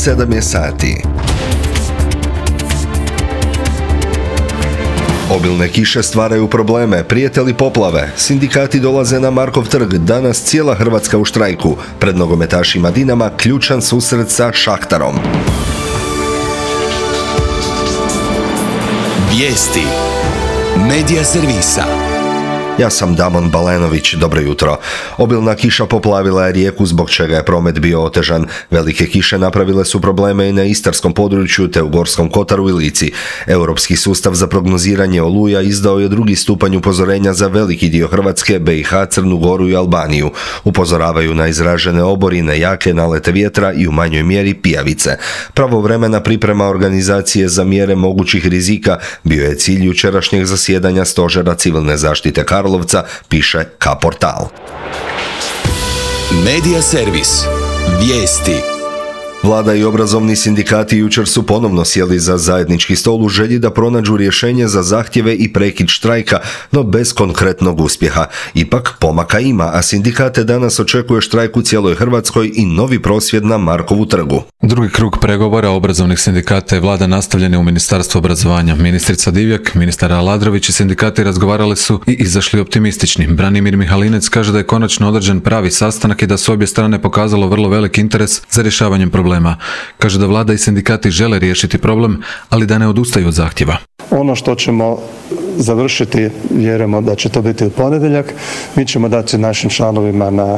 7 je sati. Obilne kiše stvaraju probleme, prijete li poplave, sindikati dolaze na Markov trg, danas cijela Hrvatska u štrajku, pred nogometašima Dinama ključan susret sa Šahtarom. Vijesti Medija servisa. Ja sam Damon Balenović, dobro jutro. Obilna kiša poplavila je Rijeku, zbog čega je promet bio otežan. Velike kiše napravile su probleme i na istarskom području te u Gorskom Kotaru i Lici. Europski sustav za prognoziranje oluja izdao je 2. stupanj upozorenja za veliki dio Hrvatske, BiH, Crnu Goru i Albaniju. Upozoravaju na izražene oborine, jake nalete vjetra i u manjoj mjeri pijavice. Pravovremena priprema organizacije za mjere mogućih rizika bio je cilj jučerašnjeg zasjedanja Stožera civilne zaštite Karlovca, piše K-portal. Medija servis. Vijesti. Vlada i obrazovni sindikati jučer su ponovno sjeli za zajednički stol u želji da pronađu rješenje za zahtjeve i prekid štrajka, no bez konkretnog uspjeha. Ipak pomaka ima, a sindikate danas očekuje štrajk u cijeloj Hrvatskoj i novi prosvjed na Markovu trgu. Drugi krug pregovora obrazovnih sindikata i vlada nastavljene u Ministarstvu obrazovanja. Ministrica Divjak, ministar Aladrović i sindikati razgovarali su i izašli optimistični. Branimir Mihalinec kaže da je konačno održan pravi sastanak i da su obje strane pokazalo vrlo velik interes za rješavanjem problema. Kaže da vlada i sindikati žele riješiti problem, ali da ne odustaju od zahtjeva. Ono što ćemo završiti, vjerujemo da će to biti u ponedjeljak, mi ćemo dati našim članovima na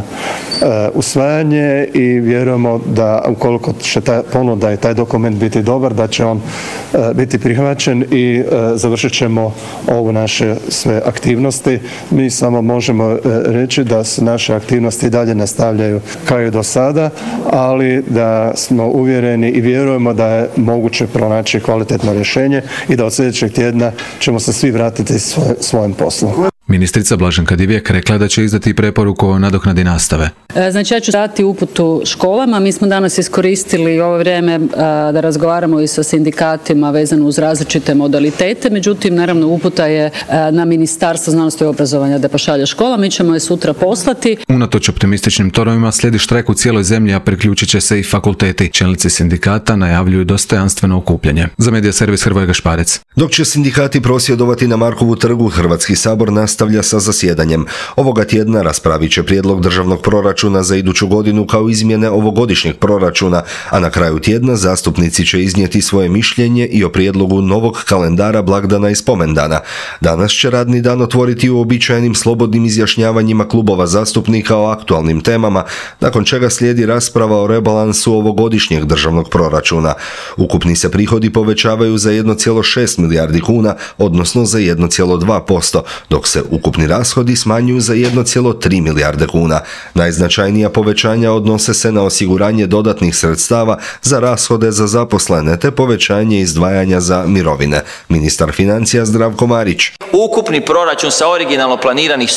usvajanje i vjerujemo da ukoliko će ta ponuda i taj dokument biti dobar, da će on biti prihvaćen i završit ćemo ovo naše sve aktivnosti. Mi samo možemo reći da se naše aktivnosti dalje nastavljaju kao i do sada, ali da smo uvjereni i vjerujemo da je moguće pronaći kvalitetno rješenje i da od sljedećeg tjedna ćemo se svi vratiti svojem poslu. Ministrica Blaženka Divjak rekla da će izdati preporuku o nadoknadi nastave. Znači ja ću dati uputu školama. Mi smo danas iskoristili ovo vrijeme da razgovaramo i sa sindikatima vezano uz različite modalitete. Međutim, naravno uputa je na Ministarstvo znanosti i obrazovanja da pošalje škola. Mi ćemo je sutra poslati. Unatoč optimističnim tonovima slijedi štrajk u cijeloj zemlji, a priključit će se i fakulteti. Čelnici sindikata najavljuju dostojanstveno okupljanje. Za Medija servis Hrvoje Gašparec. Dok će sindikati prosvjedovati na Markovu trgu, Hrvatski sabor nastavlja sa zasjedanjem. Ovoga tjedna raspravit će prijedlog državnog proračuna za iduću godinu kao izmjene ovogodišnjeg proračuna, a na kraju tjedna zastupnici će iznijeti svoje mišljenje i o prijedlogu novog kalendara blagdana i spomendana. Danas će radni dan otvoriti uobičajenim slobodnim izjašnjavanjima klubova zastupnika o aktualnim temama, nakon čega slijedi rasprava o rebalansu ovogodišnjeg državnog proračuna. Ukupni se prihodi povećavaju za 1,6 milijardi kuna, odnosno za 1,2%, dok se ukupni rashodi smanjuju za 1,3 milijarde kuna. Najznačajnija povećanja odnose se na osiguranje dodatnih sredstava za rashode za zaposlene te povećanje izdvajanja za mirovine. Ministar financija Zdravko Marić. Ukupni proračun sa originalno planiranih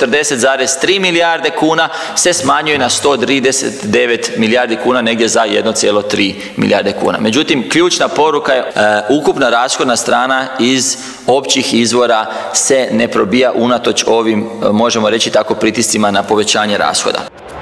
140,3 milijarde kuna se smanjuje na 139 milijardi kuna, negdje za 1,3 milijarde kuna. Međutim, ključna poruka je ukupna rashodna strana iz općih izvora se ne probija unatoč ovim, možemo reći tako, pritiscima na povećanje rashoda.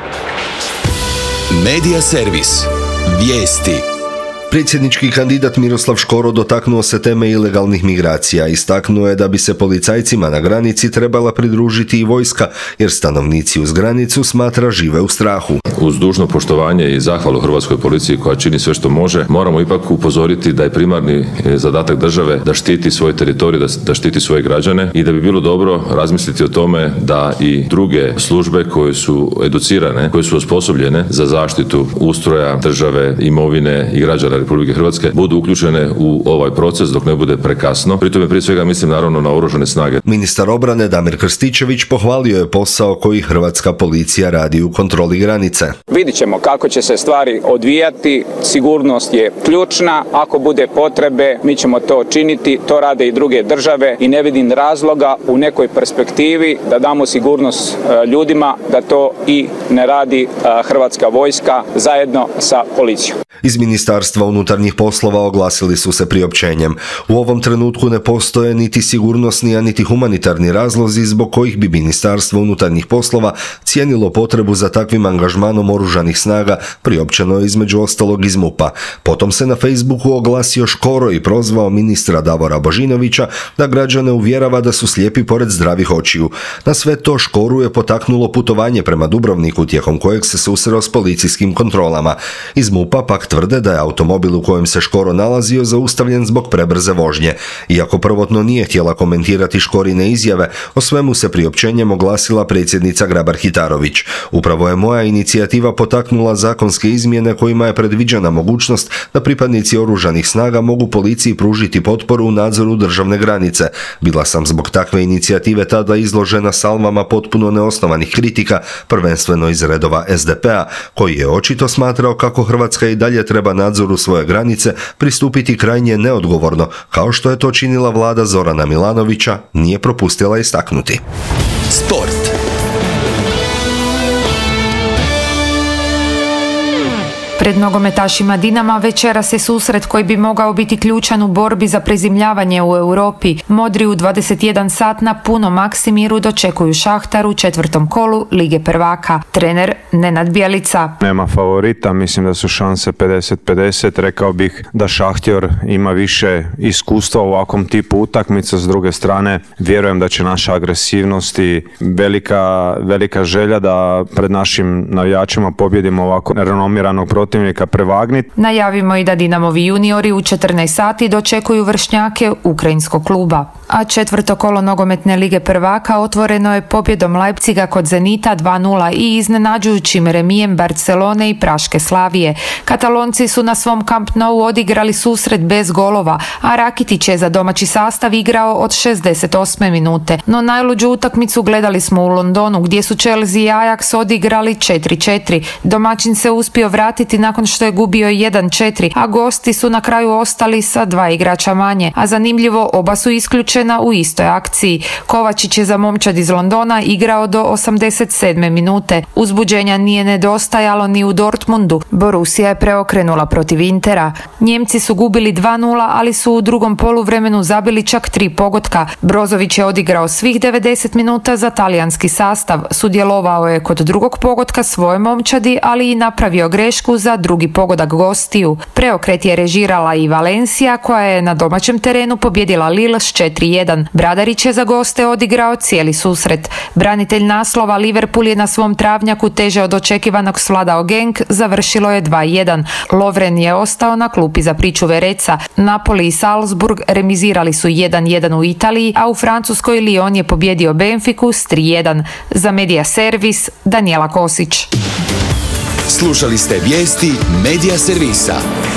Medija servis. Vijesti. Predsjednički kandidat Miroslav Škoro dotaknuo se teme ilegalnih migracija. Istaknuo je da bi se policajcima na granici trebala pridružiti i vojska, jer stanovnici uz granicu smatra žive u strahu. Uz dužno poštovanje i zahvalu Hrvatskoj policiji koja čini sve što može, moramo ipak upozoriti da je primarni zadatak države da štiti svoj teritorij, da štiti svoje građane i da bi bilo dobro razmisliti o tome da i druge službe koje su educirane, koje su osposobljene za zaštitu ustroja države, imovine i građana Republike Hrvatske budu uključene u ovaj proces dok ne bude prekasno. Pri tome prije svega mislim naravno na oružane snage. Ministar obrane Damir Krstičević pohvalio je posao koji hrvatska policija radi u kontroli granice. Vidit ćemo kako će se stvari odvijati, sigurnost je ključna, ako bude potrebe mi ćemo to činiti, to rade i druge države i ne vidim razloga u nekoj perspektivi da damo sigurnost ljudima da to i ne radi Hrvatska vojska zajedno sa policijom. Iz Ministarstva unutarnjih poslova oglasili su se priopćenjem. U ovom trenutku ne postoje niti sigurnosni, a niti humanitarni razlozi zbog kojih bi Ministarstvo unutarnjih poslova cijenilo potrebu za takvim angažmanom oružanih snaga, priopćeno je između ostalog iz MUP-a. Potom se na Facebooku oglasio Škoro i prozvao ministra Davora Božinovića da građane uvjerava da su slijepi pored zdravih očiju. Na sve to Škoru je potaknulo putovanje prema Dubrovniku tijekom kojeg se susreo s policijskim kontrolama. Iz MUP-a pak tvrde da je automobil u kojem se Škoro nalazio zaustavljen zbog prebrze vožnje. Iako prvotno nije htjela komentirati Škorine izjave, o svemu se priopćenjem oglasila predsjednica Grabar-Kitarović. Upravo je moja inicijativa potaknula zakonske izmjene kojima je predviđena mogućnost da pripadnici oružanih snaga mogu policiji pružiti potporu u nadzoru državne granice. Bila sam zbog takve inicijative tada izložena salvama potpuno neosnovanih kritika, prvenstveno iz redova SDP-a, koji je očito smatrao kako Hrvatska i dalje treba nadzoru svoje granice pristupiti krajnje neodgovorno, kao što je to činila vlada Zorana Milanovića, nije propustila istaknuti. Sport. Pred nogometašima Dinama večeras je susret koji bi mogao biti ključan u borbi za prezimljavanje u Europi. Modri u 21 sat na punom Maksimiru dočekuju Šahtar u 4. kolu Lige prvaka. Trener Nenad Bjelica. Nema favorita, mislim da su šanse 50-50. Rekao bih da Šahtjor ima više iskustva u ovakvom tipu utakmica. S druge strane, vjerujem da će naša agresivnost i velika želja da pred našim navijačima pobjedimo ovako renomiranog protivnika prevagniti. Najavimo i da Dinamovi juniori u 14 sati dočekuju vršnjake ukrajinskog kluba. A 4. kolo nogometne Lige prvaka otvoreno je pobjedom Leipziga kod Zenita 2:0 i iznenađujućim remijem Barcelone i Praške Slavije. Katalonci su na svom Camp Nou odigrali susret bez golova, a Rakitić je za domaći sastav igrao od 68. minute. No najluđu utakmicu gledali smo u Londonu gdje su Chelsea i Ajax odigrali 4:4. Domaćin se uspio vratiti nakon što je gubio 1:4, a gosti su na kraju ostali sa 2 igrača manje, a zanimljivo oba su isključena u istoj akciji. Kovačić je za momčad iz Londona igrao do 87. minute. Uzbuđenja nije nedostajalo ni u Dortmundu. Borussia je preokrenula protiv Intera. Njemci su gubili 2:0, ali su u drugom poluvremenu zabili čak 3 pogotka. Brozović je odigrao svih 90 minuta za talijanski sastav. Sudjelovao je kod drugog pogotka svoje momčadi, ali i napravio grešku za drugi pogodak gostiju. Preokret je režirala i Valencia, koja je na domaćem terenu pobjedila Lille s 4:1. Bradarić je za goste odigrao cijeli susret. Branitelj naslova Liverpool je na svom travnjaku teže od očekivanog svladao Genk, završilo je 2:1. Lovren je ostao na klupi za pričuve Reca. Napoli i Salzburg remizirali su 1:1 u Italiji, a u Francuskoj Lyon je pobjedio Benfiku s 3:1. Za Medija Servis, Danijela Kosić. Slušali ste vijesti Medija servisa.